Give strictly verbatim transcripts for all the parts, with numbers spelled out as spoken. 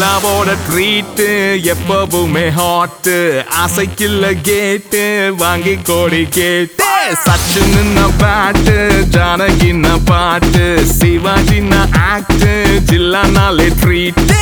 ஜில்லாவோட treat எப்பவுமே hot ஆசைக்குள்ள கேட்டு வாங்கி கோடி கேட்டு சச்சின் பாட்டு ஜானகின்ன பாட்டு சிவாஜின்ன ஆக்ட் ஜில்லானாலே ட்ரீட்டு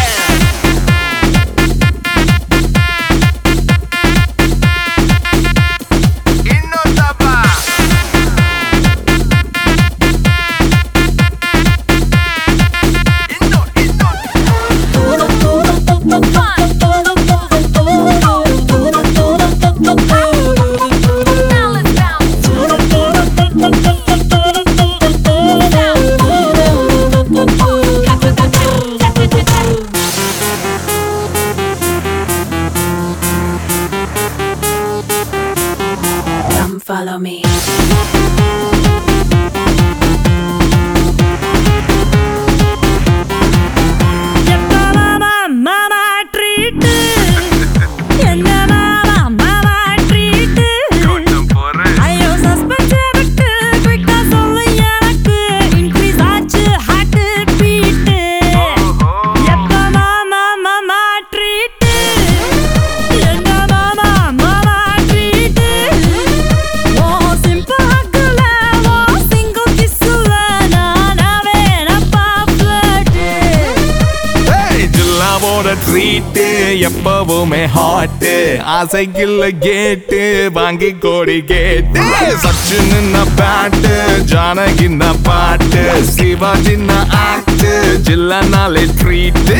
Follow me. ட்ரீட்டு எப்பவுமே ஹாட்டு ஆசைக்குள்ள கேட்டு வாங்கி கோடி கேட்டு சச்சின் பாட்டு ஜானகின்ன பாட்டு சிவாஜின்ன ஆக்ட் ஜில்லானாலே ட்ரீட்டு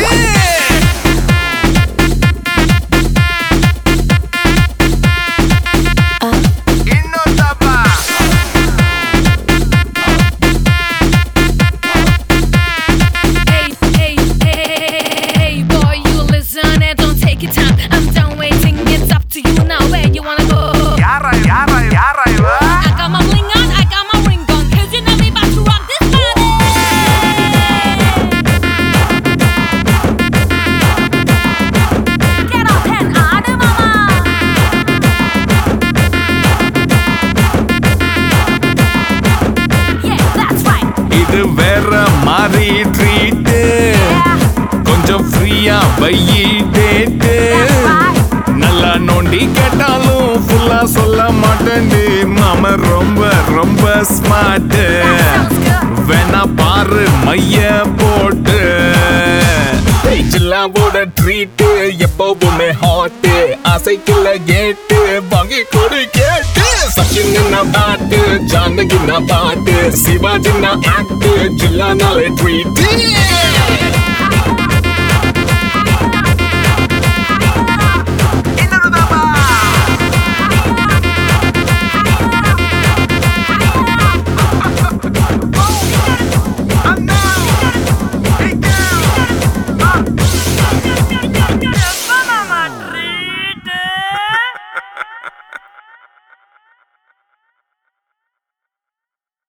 இது வேற மாதிரி ட்ரீட்டு கொஞ்சம் ஃப்ரீயா பையி டேட்டு நல்லா நோண்டி கேட்டாலும் ஃபுல்லா சொல்ல மாட்டேன்டி மாம ரொம்ப ரொம்ப ஸ்மார்ட்டு வேணா பாரு மைய போட்டு ஜில்லாவோட ட்ரீட்டு எப்பவுமே ஹாட்டு ஆசைக்குள்ள கேட்டு வாங்கி கொடு கேட்டு சச்சின் பாட்டு ஜானகின்ன பாட்டு சிவாஜின்ன ஆக்ட் ஜில்லானாலே ட்ரீட்டு